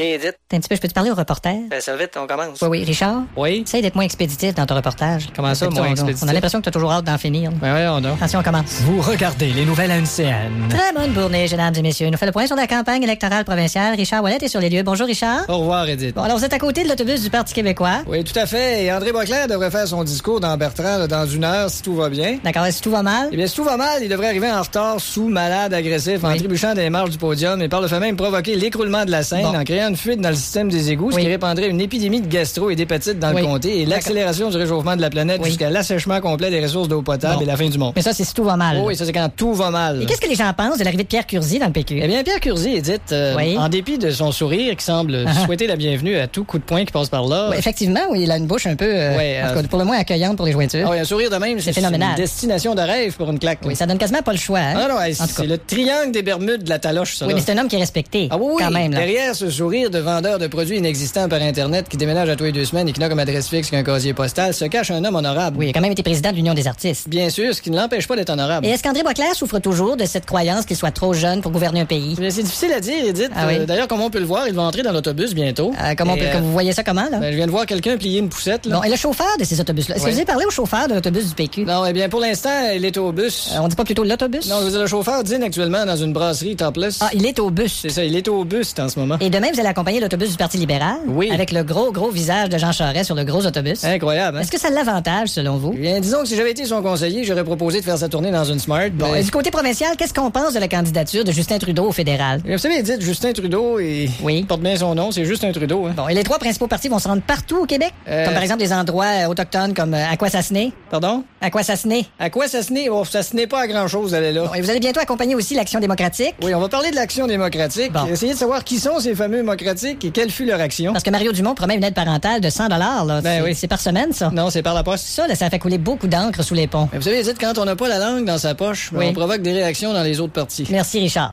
Rien dit. Un petit peu, je peux te parler au reporter? Ça vite, on commence. Oui, Richard? Oui? Essaye d'être moins expéditif dans ton reportage. Comment ça, moins expéditif? On a l'impression que t'as toujours hâte d'en finir. Ben voyons donc. Attention, on commence. Vous regardez les nouvelles à LCN. Très bonne journée, mesdames et messieurs. Nous fait le point sur la campagne électorale provinciale. Richard Ouellet est sur les lieux. Bonjour, Richard. Au revoir, Edith. Bon, alors vous êtes à côté de l'autobus du Parti québécois. Oui, tout à fait. Et André Boisclair devrait faire son discours dans Bertrand là, dans 1 heure, si tout va bien. D'accord, est-ce que tout va mal? Eh bien, si tout va mal, il devrait arriver en retard, sous, malade, agressif, en trébuchant des marches du podium et par le fait même provoquer l'écroulement de la scène en créant une fuite dans le système des égouts, ce qui répandrait une épidémie de gastro et d'hépatite dans le comté et l'accélération du réchauffement de la planète jusqu'à l'assèchement complet des ressources d'eau potable et la fin du monde. Mais ça, c'est si tout va mal. Oh, oui, ça, c'est quand tout va mal. Et qu'est-ce que les gens pensent de l'arrivée de Pierre Curzi dans le PQ? Eh bien, Pierre Curzi, Edith, en dépit de son sourire qui semble souhaiter la bienvenue à tout coup de poing qui passe par là. Oui, effectivement, oui, il a une bouche un peu, en tout cas, pour le moins accueillante pour les jointures. Ah oui, un sourire de même, c'est phénoménal. une destination de rêve pour une claque. Oui, ça donne quasiment pas le choix. Hein? Ah non, c'est le triangle des Bermudes de la taloche, ça. Oui, mais c'est un homme qui est respecté. Ah oui, quand même. Là. Derrière ce sourire de vendeur de produits inexistants par Internet qui déménage à tous les 2 semaines et qui n'a comme adresse fixe qu'un casier postal, se cache un homme honorable. Oui, il a quand même été président de l'Union des artistes. Bien sûr, ce qui ne l'empêche pas d'être honorable. Et est-ce qu'André Boisclair souffre toujours de cette croyance qu'il soit trop jeune pour gouverner un pays? C'est difficile à dire, Edith. D'ailleurs, comme on peut le voir, il va entrer dans l'autobus bientôt. Vous voyez ça comment, là? Je viens de voir quelqu'un plier une poussette, là. Bon, et le chauffeur de ces autobus-là? Est-ce que vous avez parlé au chauffeur de l'autobus du PQ? Non, eh bien, pour l'instant, il est au bus. On dit pas plutôt l'autobus? Non, je veux dire, le chauffeur dîne actuellement dans une brasserie topless. Ah, il est au bus. C'est ça, il est au bus en ce moment. Et demain, vous allez accompagner l'autobus du Parti libéral? Oui. Avec le gros visage de Jean Charest sur le gros autobus. Incroyable, hein? Est-ce que ça l'avantage, selon vous? Eh bien, disons que si j'avais été son conseiller, j'aurais proposé de faire sa tournée dans une Smart. Bon, et du côté provincial, qu'est-ce qu'on pense de la candidature de Justin Trudeau au fédéral? Vous savez, Edith, Justin Trudeau, il porte bien son nom, c'est Justin Trudeau. Hein. Bon, et les 3 principaux partis vont se rendre partout au Québec? Comme par exemple des endroits autochtones comme Akwesasne. Pardon? Akwesasne. Akwesasne? Oh, ça se n'est pas à grand-chose, elle est là. Bon, et vous allez bientôt accompagner aussi l'Action démocratique? Oui, on va parler de l'Action démocratique. Bon. Essayer de savoir qui sont ces fameux démocratiques et quelle fut leur action. Parce que Mario Dumont promet une aide parentale de 100 là. Ben oui. C'est par semaine, ça? Non, c'est par la poste. Ça, là, ça fait couler beaucoup d'encre sous les ponts. Mais vous savez, Edith, quand on n'a pas la langue dans sa poche, on provoque des réactions dans les autres parties. Merci, Richard.